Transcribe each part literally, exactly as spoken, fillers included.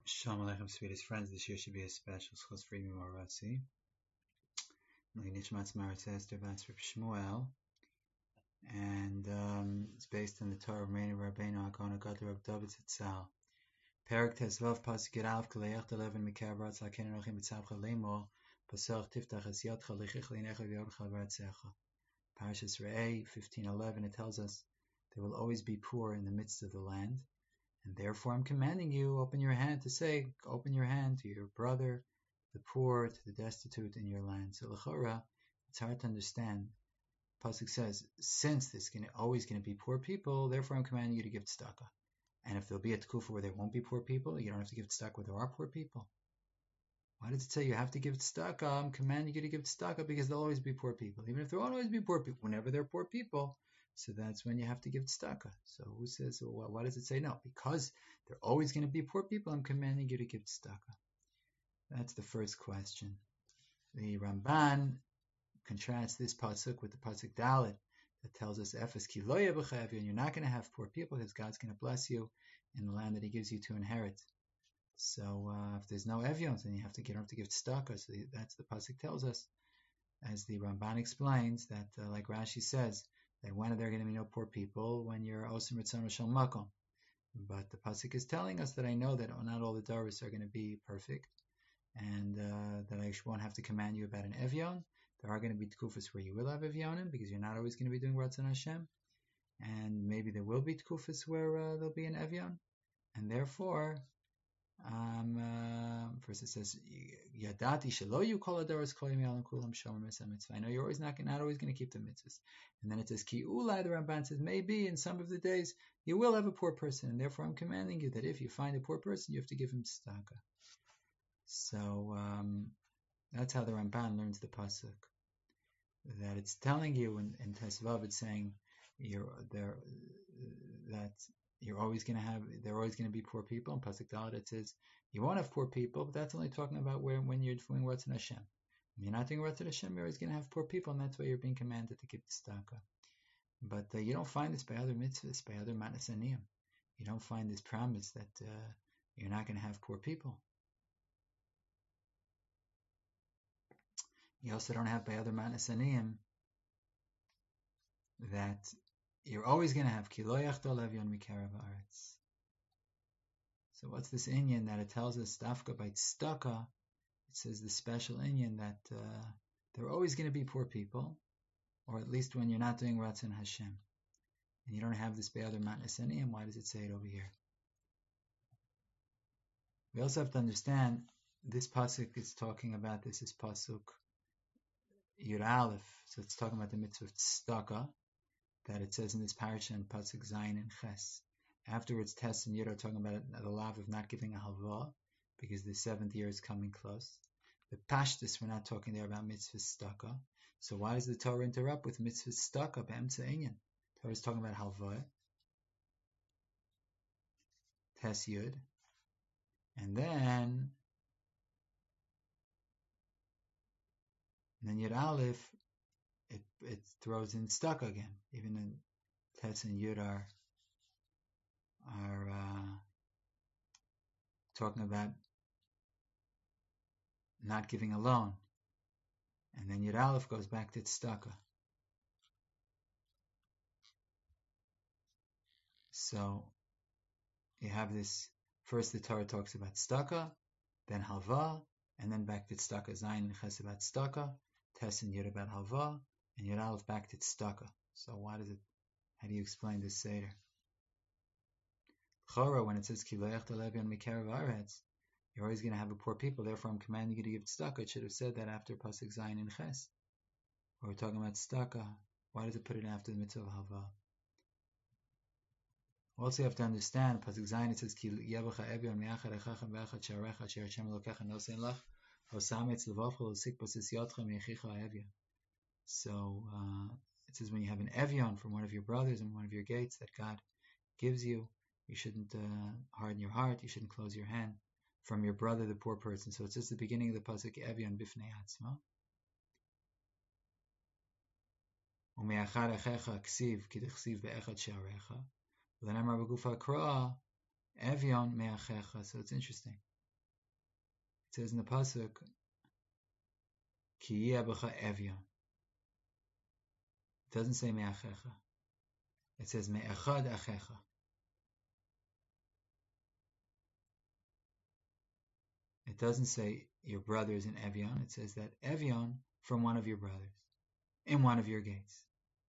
Shalom Aleichem, sweetest friends. This year should be a special schos for Imi Moratzi. Nishmatz Maratz Bat Shmuel, and um, it's based on the Torah of Meini Rabbeinu Hakona Gadol Rab David Zitzal. Perak Tezvav Pasuk Yirav K'Leich Deleven Mikav Ratz Laken Enochim B'Tzavcha Leimo Pasach Tiftach Es Yadcha Lechich Leinecha V'Yodcha V'Ratzecha. Parashas Re'eh fifteen eleven. It tells us there will always be poor in the midst of the land. And therefore I'm commanding you, open your hand to say, open your hand to your brother, the poor, to the destitute in your land. So l'chora, it's hard to understand. Pasuk says, since there's gonna, always going to be poor people, therefore I'm commanding you to give tzedakah. And if there'll be a tekufa where there won't be poor people, you don't have to give tzedakah where there are poor people. Why does it say you have to give tzedakah? I'm commanding you to give tzedakah because there'll always be poor people. Even if there won't always be poor people, whenever there are poor people, so that's when you have to give tzedakah. So who says, well, why does it say no? Because there are always going to be poor people, I'm commanding you to give tzedakah. That's the first question. The Ramban contrasts this pasuk with the pasuk Dalet that tells us, Efes ki lo yeh b'cha evyon, you're not going to have poor people because God's going to bless you in the land that He gives you to inherit. So uh, if there's no evyons, then you have to get up to give tzedakah. So that's the pasuk tells us, as the Ramban explains, that uh, like Rashi says, that when are there going to be no poor people? When you're osim ritzon shel makom. But the pasuk is telling us that I know that not all the daras are going to be perfect, and uh, that I won't have to command you about an evyon. There are going to be tkufas where you will have evyonim because you're not always going to be doing ratzon Hashem, and maybe there will be tkufas where uh, there'll be an evyon, and therefore, um, uh, first it says yadati shelo you kol hadaras kolim yalam kulam shomer mitzvah. I know you're always not not always going to keep the mitzvahs. And then it says, Ki ulai, the Ramban says, maybe in some of the days you will have a poor person, and therefore I'm commanding you that if you find a poor person, you have to give him tzedakah. So um, that's how the Ramban learns the pasuk. That it's telling you in, in Tesvav, it's saying you're there that you're always going to have, there are always going to be poor people. In pasuk Dalet it says you won't have poor people, but that's only talking about where when you're doing what's in Hashem. You're not doing Ratzon Hashem, you're always going to have poor people, and that's why you're being commanded to give tzedakah. But uh, you don't find this by other mitzvahs, by other matnas aniyim. You don't find this promise that uh, you're not going to have poor people. You also don't have by other matnas aniyim that you're always going to have ki lo yachdol evyon mikarav haaretz. So what's this inyan that it tells us dafka by tzedakah? It says the special inyan that uh, there are always going to be poor people, or at least when you're not doing Ratzon Hashem. And you don't have this by other matnas aniyim. Why does it say it over here? We also have to understand this pasuk is talking about, this is pasuk Yud Aleph, so it's talking about the mitzvah of tzedakah that it says in this parasha in pasuk Zayin and Ches. Afterwards, Tes and Yud are talking about the lav of not giving a halva, because the seventh year is coming close. The Pashtus, we're not talking there about mitzvah tzedakah. So why does the Torah interrupt with mitzvah tzedakah be'emtza inyan? The Torah is talking about halva, Tes Yud, and then and then Yud Aleph, it it throws in tzedakah again. Even in Tes and Yud are are uh, talking about not giving a loan. And then Yud Aleph goes back to tzedakah. So you have this, first the Torah talks about tzedakah, then halva, and then back to tzedakah. Zayin and Ches about tzedakah, Tes and Yud about halva, and Yud Aleph back to tzedakah. So why does it, how do you explain this Seder? Chora, when it says Ki lo yachdol evyon mikarav haaretz, you're always going to have a poor people, therefore I'm commanding you to give tzedakah. It should have said that after pasuk Zayin and Ches. Or we're talking about tzedakah. Why does it put it after the mitzvah of halva? Also, you have to understand pasuk Zayin. It says Ki yevacha evyon miachad echachem ve'echad she'arecha asher Hashem elokecha nosein lach hosametz levavcha l'sik basis yotcha mi'echicha evyon. So uh, it says when you have an evyon from one of your brothers and one of your gates that God gives you, you shouldn't uh, harden your heart. You shouldn't close your hand from your brother, the poor person. So it's just the beginning of the pasuk Evyon bifnei atzma. Umeachad echecha ksiv kidechsiv be'echad she'arecha. V'lenemar b'gufa kra Evyon me'achecha. So it's interesting. It says in the pasuk, Ki yeh b'cha Evion. It doesn't say me'achecha. It says me'echad achecha. It doesn't say your brothers in Evion. It says that Evion from one of your brothers in one of your gates.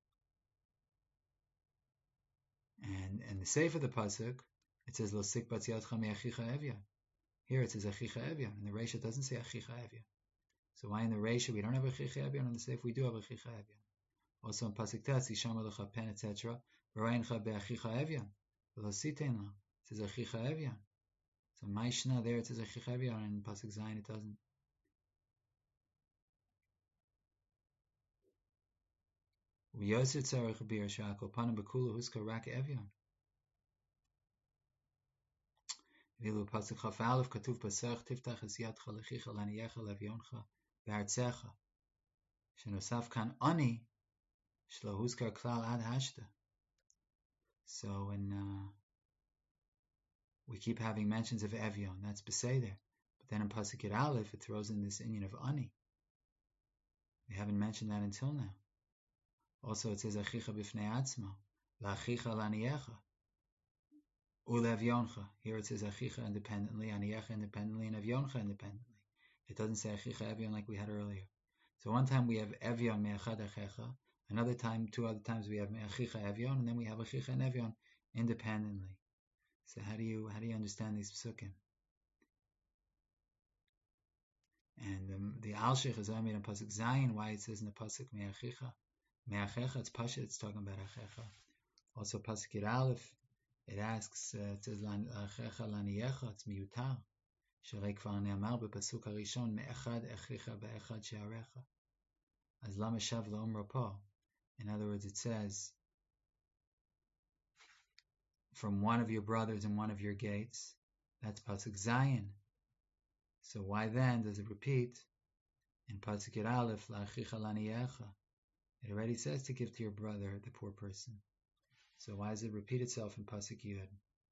And and the seif of the pasuk, it says lo sikbat yadcha me'achicha Evion. Here it says achicha Evion, and the reisha doesn't say achicha Evion. So why in the reisha we don't have achicha Evion, and the seif we do have achicha Evion? Also in pasuk tes, yishama lecha pen, et cetera. V'reincha be'achicha Evion. V'lo sitein lo. It says achicha Evion. So Maishna there it says achicha Evion, and in pasuk zayin it doesn't. V'yoser tzarech bir shakol panim b'kulu huska rak Evion. Vilu pasuk chaf aleph katuv pasach tiftach es yadcha lechicha laniyecha levioncha be'artzecha. Shenosaf kan ani shlo huskar klal ad hashta. So when uh, we keep having mentions of Evion, that's Beseder. But then in pasuk Yud Aleph it throws in this inyan of ani. We haven't mentioned that until now. Also it says achicha b'fnei atzma, la'achicha laniyecha, u'levioncha. Here it says achicha independently, aniyecha independently, and evioncha independently. It doesn't say achicha Evion like we had earlier. So one time we have Evion me'achad achecha, another time, two other times we have me'achicha Evion, and then we have achicha and Evion independently. So how do you how do you understand these psukim? And um, the Alshich is only in pasuk Zayin. Why it says in the pasuk me'achicha, me'achecha? It's pasha. It's talking about achecha. Also pasuk Yud Aleph, it asks. Uh, it says achecha laniyecha. It's miyutar. Sharei kvar ne'amar b'pasuk harishon me'echad achicha be'echad she'arecha. As lama shav la'omra po. In other words, it says from one of your brothers and one of your gates. That's pasuk Zayin. So why then does it repeat in pasuk Yud Aleph la'achicha laniyecha? It already says to give to your brother, the poor person. So why does it repeat itself in pasuk Yud?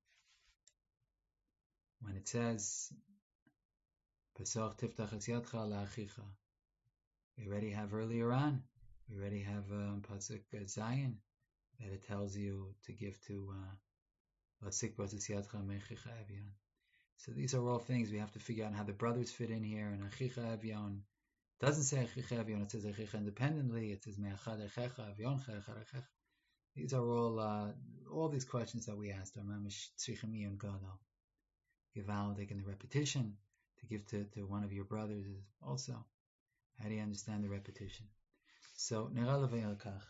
When it says Pesach tiftach es yadcha la'achicha, we already have earlier on. We already have um, pasuk Zayin that it tells you to give to la'sikbat es yadcha me'achicha Evion. So these are all things we have to figure out how the brothers fit in here. And achicha Evion doesn't say achicha Evion; it says achicha independently. It says me'achad achecha Evioncha echad achecha. These are all uh, all these questions that we asked. Our mamish tzrichim iyun gadol. Givaldik and the repetition to give to, to one of your brothers is also. How do you understand the repetition? So nera levei al kach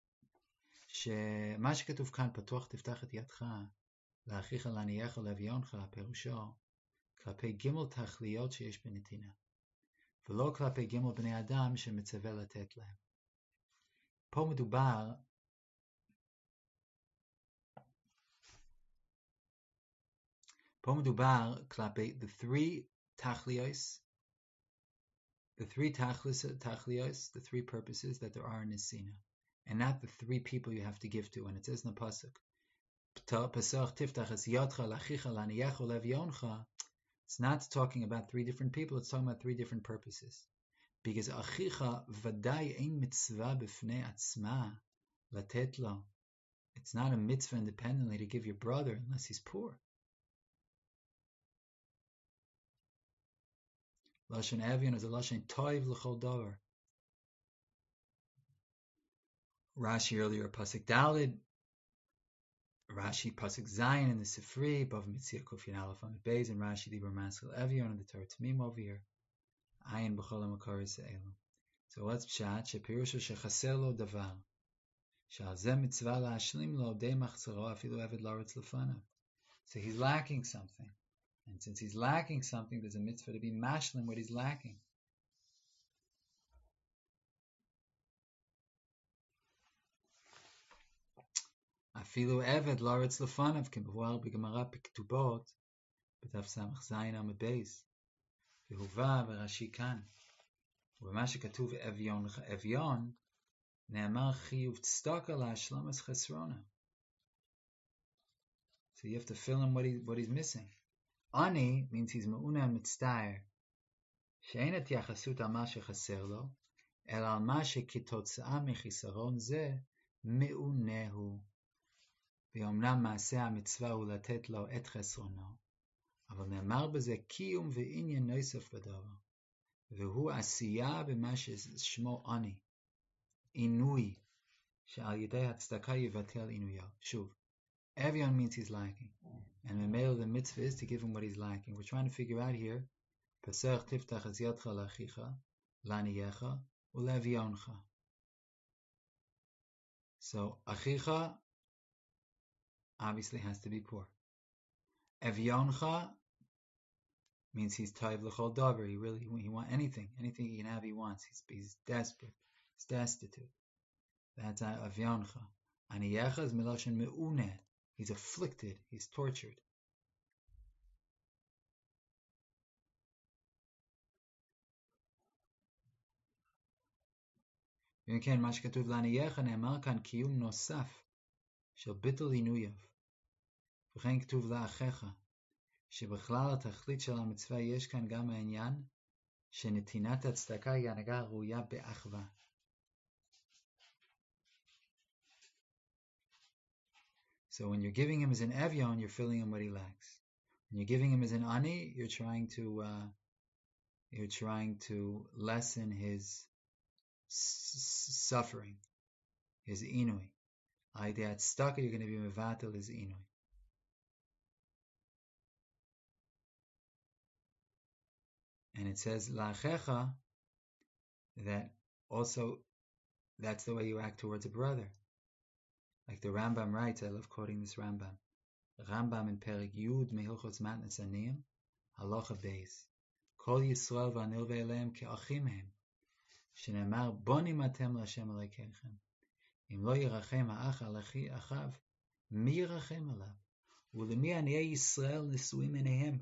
שמה שכתוב כאן פתוח תפתח את ידך לאחיך לעניך לאביונך פירושו כלפי גימל תכליות שיש בנתינה ולא כלפי גימל בני אדם שמצווה לתת להם. פה מדובר פה מדובר כלפי the three תכליות the three tachlios, the three purposes that there are in Nesina, and not the three people you have to give to. And it says in the pasuk, "Pesach tiftach es yadcha lachicha laniyecha levioncha." It's not talking about three different people. It's talking about three different purposes. Because achicha vadai ein mitzvah b'fnei atzma latet lo. It's not a mitzvah independently to give your brother unless he's poor. Lashon Evion is a lashon toiv l'chol davar. Rashi earlier pasuk Dalid, Rashi pasuk Zayin in the Sifri, Bav Mitzia Kufyan Aleph on the Beis, and Rashi Dibur Maskil Evion in the Torah Tamim over here. Ayin b'chol ha'makaris ha'elu. So what's pshat? Shepirusha shechaser lo davar. Shal zeh mitzvah la'ashlim lo dei machzoro afilu eved laretz lefanav. So he's lacking something. And since he's lacking something, there's a mitzvah to be mashlim what he's lacking. Afilu eved laretz lefanav k'mvuar b'gemara b'ktubot b'daf samach zayin amud beis v'huva v'rashi kan ובמה שכתוב אביון אביון נאמר חיוב צדקה להשלמת חסרונה. So you have to fill in what he what he's missing. Ani means he's ma'una mitztayer. שאין התייחסות על מה שחסר לו, אלא על מה שכתוצאה מחיסרון זה מעונה הוא. ואומנם מעשה המצווה הוא לתת לו את חסרונו, אבל נאמר בזה קיום ועניין נוסף בדבר, והוא עשייה במה ששמו עוני, עינוי, שעל ידי הצדקה יבטל עינויו. שוב, Evion means he's lacking, and Memelo, the mitzvah is to give him what he's lacking. We're trying to figure out here, Pesach tiftach es yadcha lachicha, laniyecha, ulevioncha. So, achicha obviously has to be poor. Evioncha means he's taiv l'chol davar. He really, he wants anything, anything he can have, he wants. He's, he's desperate, he's destitute. That's Evioncha. Aniyecha is miloshen me'uneh. He's afflicted, he's tortured. וכן, מה שכתוב לעניייך נאמר כאן קיום נוסף של ביטול עינוייו. וכן כתוב לאחיך, שבכלל התכלית של המצווה יש כאן גם העניין שנתינת הצדקה היא הנהגה הראויה באחווה. So when you're giving him as an Evion, you're filling him what he lacks. When you're giving him as an Ani, you're trying to uh, you're trying to lessen his s- suffering, his inui. Idea stuck, you're going to be mevatel his inui. And it says la'achecha, that also that's the way you act towards a brother. Like the Rambam writes, I love quoting this Rambam. Rambam in Perik Yud Mehilchos Matnas Aniyim, Halacha Beis. Kol Yisrael v'anilvei eleim ke'achim hem. Shenemar bonim atem l'Hashem Elokeichem. Im lo yirachem ha'ach al achi achav, mi yirachem alav? U'lemi aniyei Yisrael nesuim eneihem.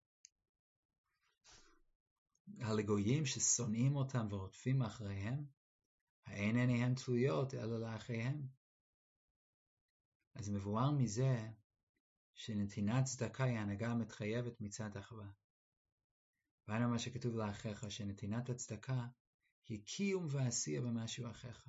הלגויים ששונאים אותם ורודפים אחריהם, האין עיניהם תלויות אלא לאחיהם. אז מבואר מזה שנתינת צדקה היא הנהגה המתחייבת מצד אחווה. והנה מה שכתוב לאחיך, שנתינת הצדקה היא קיום ועשייה במשהו אחיך.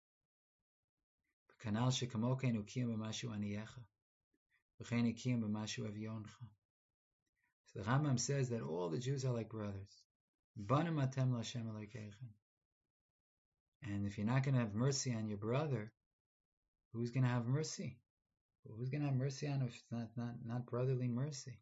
וכנ"ל שכמו כן הוא קיום במשהו ענייך, וכן היא קיום במשהו אביונך. So the Rambam says that all the Jews are like brothers. Banim atem l'Hashem Elokeichem. And if you're not going to have mercy on your brother, who's going to have mercy? Who's going to have mercy on him if it's not, not, not brotherly mercy?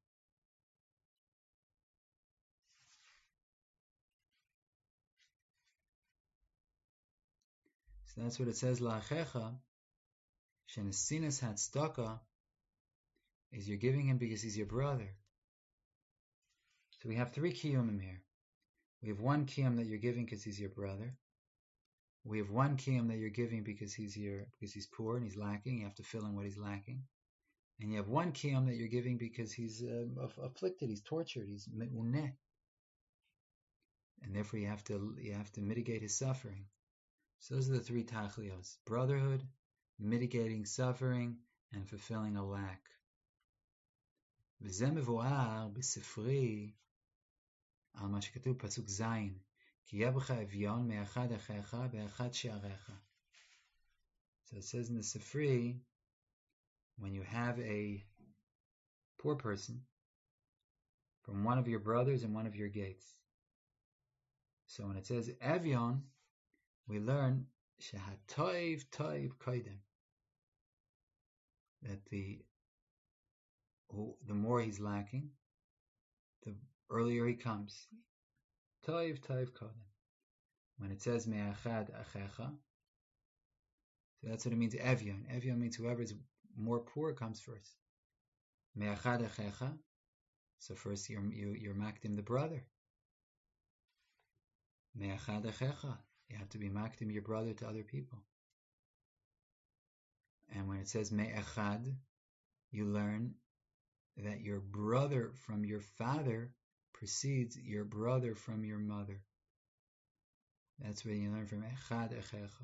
So that's what it says, La'achecha, shenesinas hatzdaka, is you're giving him because he's your brother. So we have three kiyumim here. We have one kiyum that you're giving because he's your brother. We have one kiyum that you're giving because he's your because he's poor and he's lacking. You have to fill in what he's lacking. And you have one kiyum that you're giving because he's uh, afflicted, he's tortured, he's me'uneh. And therefore you have to you have to mitigate his suffering. So those are the three tachlios: brotherhood, mitigating suffering, and fulfilling a lack. וזה מבואר בספרי על מה שכתוב פסוק זין, כי יהיה בך אביון מאחד אחיך באחד שעריך. So it says in the Sifri, when you have a poor person from one of your brothers and one of your gates. So when it says Evion, we learn Shehatoiv Toiv Koidem, that the the more he's lacking, the earlier he comes. Toiv Toiv Koidem. When it says Me'achad Achecha, so that's what it means. Evion. Evion means whoever is more poor comes first. Me'achad Achecha. So first you're you, you're makdim the brother. Me'achad Achecha. You have to be makdim your brother to other people. And when it says Me'achad, you learn that your brother from your father precedes your brother from your mother. That's what you learn from Echad Echecha.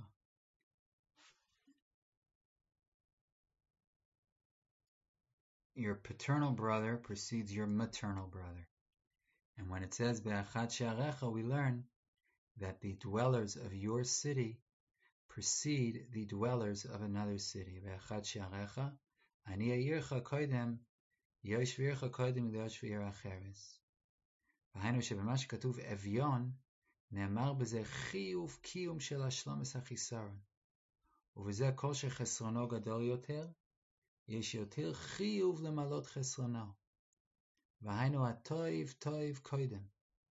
Your paternal brother precedes your maternal brother. And when it says Be'achad she'arecha, we learn that the dwellers of your city precede the dwellers of another city. Be'achad she'arecha, ani ayircha koidem, yoshvircha koidem yoshvir acheres. V'hainu shebema shekatuv evyon, ne'amar b'zeh chiyuv kiyum shel hashlomes hachisaron. ובזה כל שחסרונו גדול יותר, יש יותר חיוב למלות חסרונו. והיינו הטוב טוב קודם.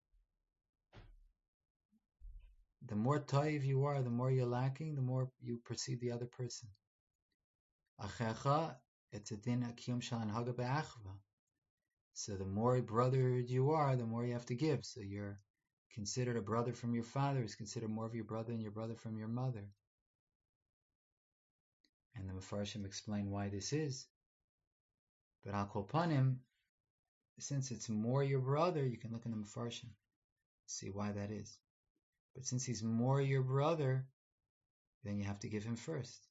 The more toiv you are, the more you're lacking, the more you perceive the other person. Achecha, it's a din akiyum shel hanhaga be'achva. So the more brother you are, the more you have to give. So you're considered a brother from your father is considered more of your brother than your brother from your mother. And the Mefarshim explain why this is. But Al Kol Panim, since it's more your brother, you can look in the Mefarshim, see why that is. But since he's more your brother, then you have to give him first.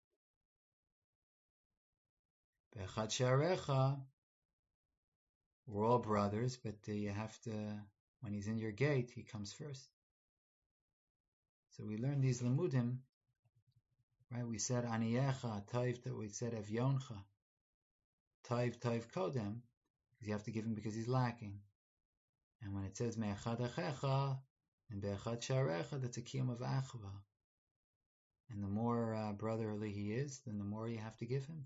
Be'achad she'arecha, we're all brothers, but uh, you have to, when he's in your gate, he comes first. So we learn these lemudim, right? We said aniyecha, taiv, we said evyoncha, taiv, taiv kodem, because you have to give him because he's lacking. And when it says me'achad achecha, and be'achad she'arecha, that's a kiyum of achva. And the more uh, brotherly he is, then the more you have to give him.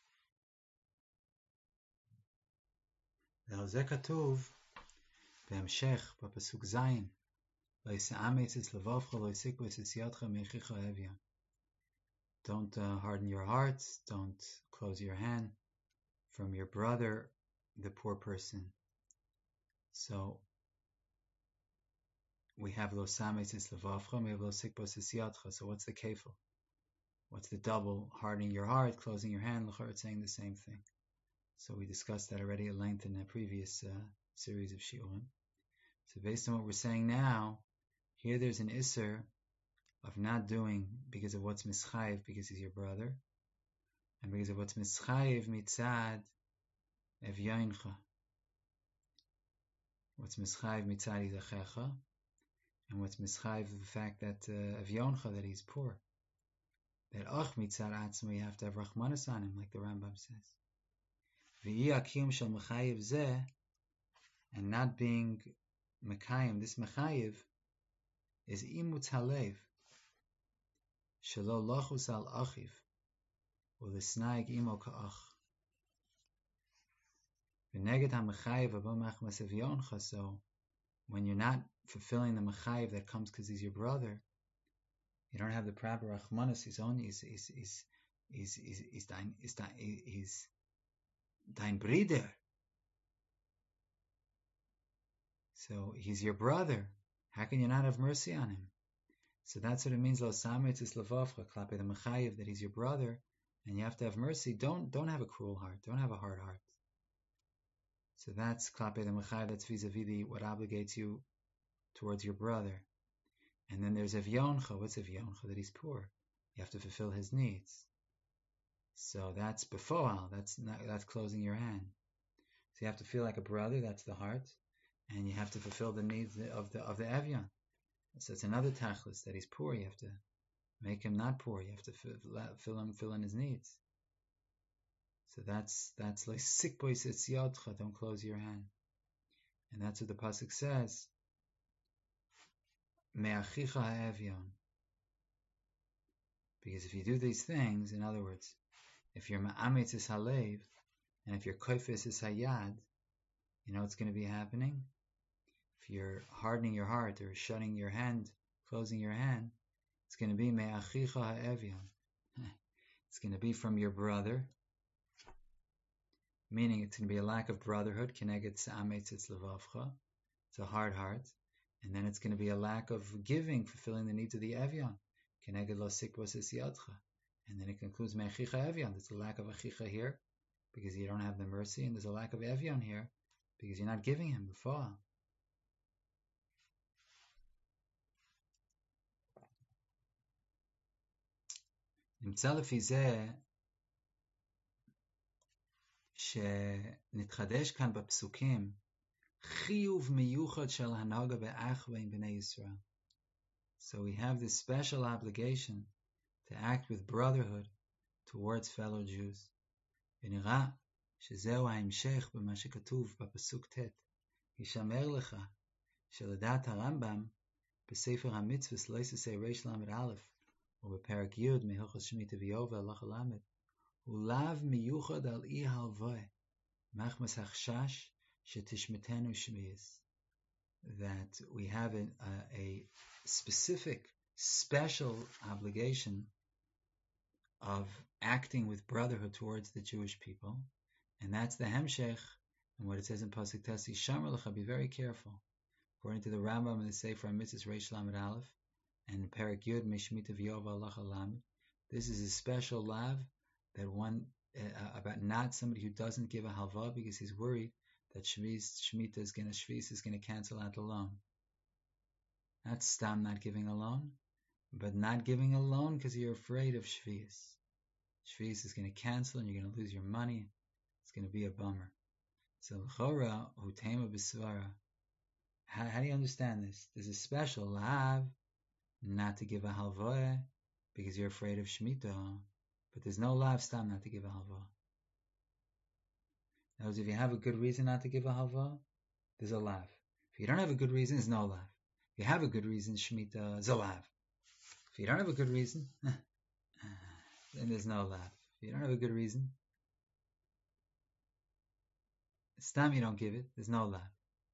ועל זה כתוב בהמשך בפסוק זין, לא ישאמץ את לבבך, לא יסיק בו את ידך מאחיך האביון. Don't uh, harden your hearts, don't close your hand from your brother, the poor person. So we have lo sametz es levavcha, we have lo sikbos es yadcha. So what's the kefil? What's the double? Hardening your heart, closing your hand. L'chor, it's saying the same thing. So we discussed that already at length in a previous uh, series of shiurim. So based on what we're saying now, here there's an isser of not doing because of what's mischayev, because he's your brother, and because of what's mischayev mitzad evyaincha. What's mischayev mitzad izachecha, and what's mischayev the fact that uh, evyoncha, that he's poor. That ach mitzad atzma, you have to have rachmanas on him, like the Rambam says. V'yi akiyum shel mechayev zeh, and not being mekayim, this mechayev is imutz halev, shelo lachus al achiv, u'lesnaig imo ka'ach. V'neged ha-mechayev abo machmas evyoncha, so when you're not fulfilling the mechayev that comes because he's your brother, you don't have the proper rachmanas. His own is is is is is is dein is dein is dein brider. So he's your brother. How can you not have mercy on him? So that's what it means. Lo sametz es levavcha, klape the mechayev, that he's your brother, and you have to have mercy. Don't don't have a cruel heart. Don't have a hard heart. So that's klape the mechayev. That's vis-a-vis the, what obligates you towards your brother. And then there's evyoncha. What's evyoncha? That he's poor. You have to fulfill his needs. So that's befoal. That's not, that's closing your hand. So you have to feel like a brother. That's the heart, and you have to fulfill the needs of the of the evyon. So it's another tachlis, that he's poor. You have to make him not poor. You have to fill, fill him fill in his needs. So that's that's like sik bois etz yadcha. Don't close your hand, and that's what the pasuk says. Me'achicha ha'evyon. Because if you do these things, in other words, if you're ma'ametz es halev, and if you're koifes es hayad, you know what's going to be happening? If you're hardening your heart or shutting your hand, closing your hand, it's going to be me'achicha ha'evyon. It's going to be from your brother, meaning it's going to be a lack of brotherhood. Keneged sa'ametz es levavcha. It's a hard heart. And then it's going to be a lack of giving, fulfilling the needs of the evyon. Keneged lo sikbos es yadcha. And then it concludes me'achicha evyon. There's a lack of achicha here because you don't have the mercy, and there's a lack of evyon here because you're not giving him before. נמצא לפי זה שנתחדש כאן בפסוקים chiyuv miyuchad shel hanaga be'achva in bnei Yisrael. So we have this special obligation to act with brotherhood towards fellow Jews. ונראה שזהו ההמשך במה שכתוב בפסוק ט' הישמר לך שלדעת הרמב"ם בספר המצווס לא יססי ריש למד א' ובפרק י' מהלכות שמיטה ויובל הלכה למד הוא לאו מיוחד על אי הלווה מחמס החשש שתשמטנו שמיעס. That we have a, a, a specific, special obligation of acting with brotherhood towards the Jewish people, and that's the Hemshech, and what it says in Pasuk Tasi, Shamar Lecha, be very careful. According to the Rambam in the Sefer HaMitzvos Reish Lamed Aleph, and Perek Yud Mishmita V'Yova Halacha Lamed, this is a special lav that one, uh, about not somebody who doesn't give a halva because he's worried that Shemitah is going to, Shvis is going to cancel out the loan. Not stam not giving a loan, but not giving a loan because you're afraid of Shvis. Shvis is going to cancel and you're going to lose your money. It's going to be a bummer. So, L'chora, Hutema B'Svara. How, how do you understand this? There's a special lav not to give a halva because you're afraid of Shemitah, but there's no lav stam not to give a halva. Now, if you have a good reason not to give a halva, there's a lav. If you don't have a good reason, there's no lav. If you have a good reason, Shemitah is a lav. If you don't have a good reason, then there's no lav. If you don't have a good reason, it's time you don't give it, there's no lav.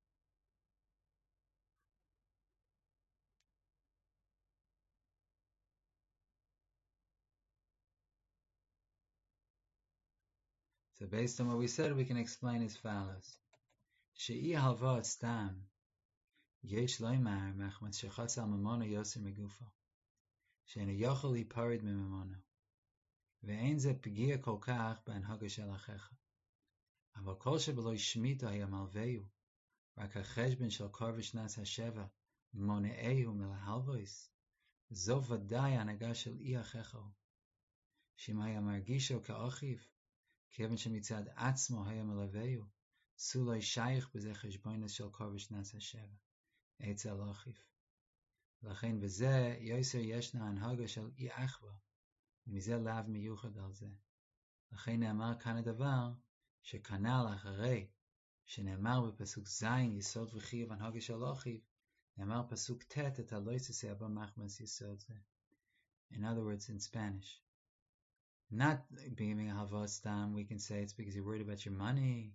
So based on what we said, we can explain as follows. She'i halva stam yesh loymar machmat shechatz al mamona yoser megufo she'enu yochel liparid memamona ve'ein ze p'gia kol kach b'anhaga shel achecha aval kol shebeloi shmita haya malveyu rak hacheshbon shel korvish nas hasheva mone'ehu melahalvois zo vadai hanaga shel i achecha shim haya margisho ka'achiv כיוון שמצד עצמו היה מלווהו, סולוי שייך בזה חשבוינס של קורבש נס השבע, אצל אחיו. לכן בזה יויסר ישנה הנהגה של אי אחווה, ומזה לאו מיוחד על זה. לכן נאמר כאן הדבר, שכנ"ל אחרי, שנאמר בפסוק זין יסוד וחייב הנהגה של אחיו, נאמר פסוק ת' את הלא יססה הבא מחמס יסוד זה. In other words, in Spanish. Not giving a halva stam, we can say it's because you're worried about your money.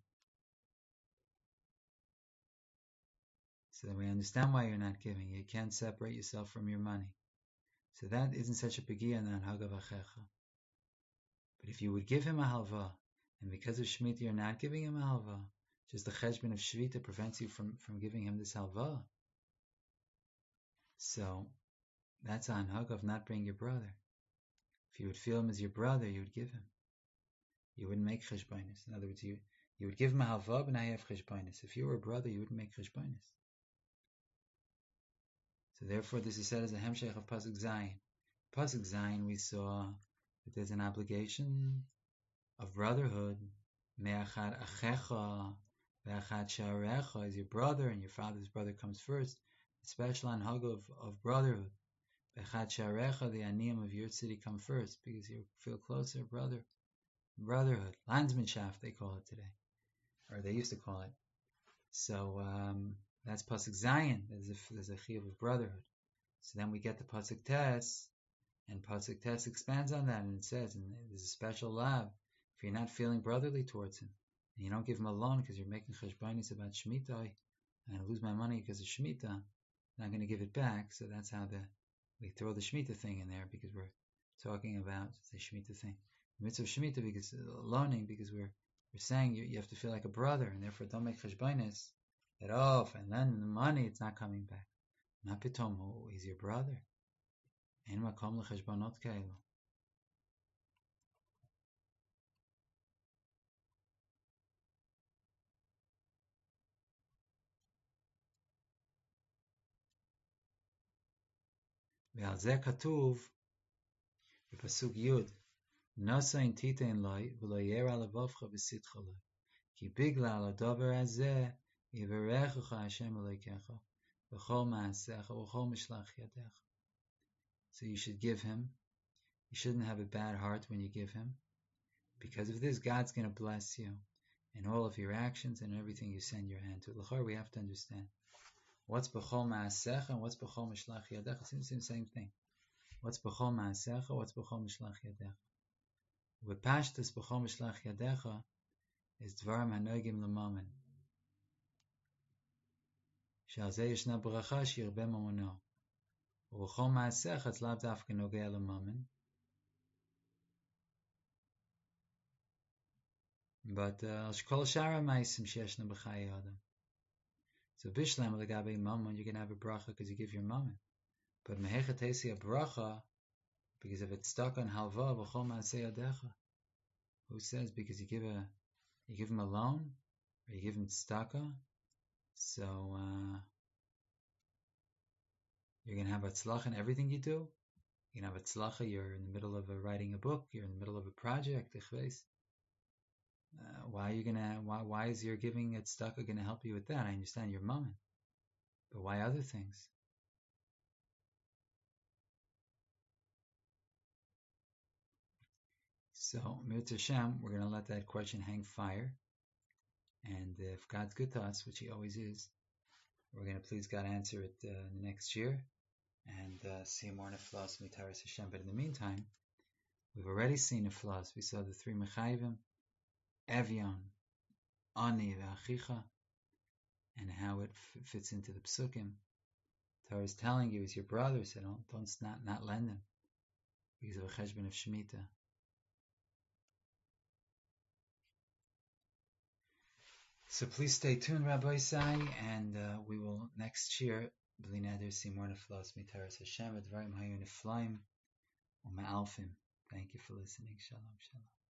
So that we understand why you're not giving. You can't separate yourself from your money. So that isn't such a pegia in hagav achecha. But if you would give him a halva, and because of Shemitah you're not giving him a halva, just the cheshbon of Shvita prevents you from, from giving him this halva. So that's an hag of not bringing your brother. If you would feel him as your brother, you would give him. You wouldn't make cheshbonis. In other words, you, you would give him a halva, but now you have cheshbonis. If you were a brother, you wouldn't make cheshbonis. So therefore, this is said as a hemshech of Pasuk Zayin. Pasuk Zayin, we saw that there's an obligation of brotherhood. Me'achad achecha, ve'achad sha'arecha is your brother, and your father's brother comes first. The special anhag of, of brotherhood. Ve'achad sha'arecha, the aniyim of your city come first, because you feel closer, brother. Brotherhood. Landsmanship, they call it today. Or they used to call it. So, um, that's Pasuk Zayin. There's a, there's a chiyuv of brotherhood. So then we get the Pasuk Tes, and Pasuk Tes expands on that, and it says, and there's a special lav. If you're not feeling brotherly towards him, and you don't give him a loan because you're making cheshbonis about Shemitah, and I lose my money because of Shemitah, I'm not going to give it back. So that's how the we throw the Shemitah thing in there, because we're talking about the Shemitah thing. The mitzvah of Shemitah, because uh, loaning, because we're we're saying you, you have to feel like a brother, and therefore don't make cheshbonis that off, and then the money, it's not coming back. Not pitom, he's your brother. Ein makom lecheshbonot kaelu. ועל זה כתוב בפסוק י' נשא אין תיתן לי ולא ירע לבבך ושטחה לי כי בגלל הדבר הזה Yivarechucha Hashem Elokecha v'chol ma'asecha v'chol mishlach yadecha. So you should give him. You shouldn't have a bad heart when you give him. Because of this, God's going to bless you in all of your actions and everything you send your hand to. L'chor, we have to understand what's b'chol ma'asecha and what's b'chol mishlach yadecha. It's the same thing. What's b'chol ma'asecha? What's b'chol mishlach yadecha? With pashtus b'chol mishlach yadecha is dvarim hanogim l'mamen. Shal zeh yishna bracha shirbe mamono. V'chol ma'asecha it's lav dafka nogei l'mamen. But kol shara ma'asim sheyeshna b'chayei adam. So bishlam legabe mammon, you're going to have a bracha because you give your mammon. But mehechet tesi a bracha because if it's stuck on halva v'chol ma'aseh yadecha. Who says because you give a you give him a loan or you give him tzedakah, so uh, you're going to have a tzlacha in everything you do. You're going to have a tzlacha. You're in the middle of a, writing a book. You're in the middle of a project. Uh, why are you gonna? Why? Why is your giving a tzedakah going to help you with that? I understand your mammon, but why other things? So, Mitzvah Hashem, we're going to let that question hang fire. And if God's good to us, which He always is, we're going to please God answer it uh, next year and uh, see more neflas mitaras Hashem. But in the meantime, we've already seen neflas. We saw the three mechayvim, Evion, Ani, V'achicha, and how it f- fits into the psukim. Torah is telling you, as your brother, so don't, don't not, not lend him because of a cheshbon of Shemitah. So please stay tuned, Rabbi Sai, and uh, we will next year, b'li neder, see more neflas mitaras Hashem, advarim hayu neflaim u'ma'alfim. Thank you for listening. Shalom, shalom.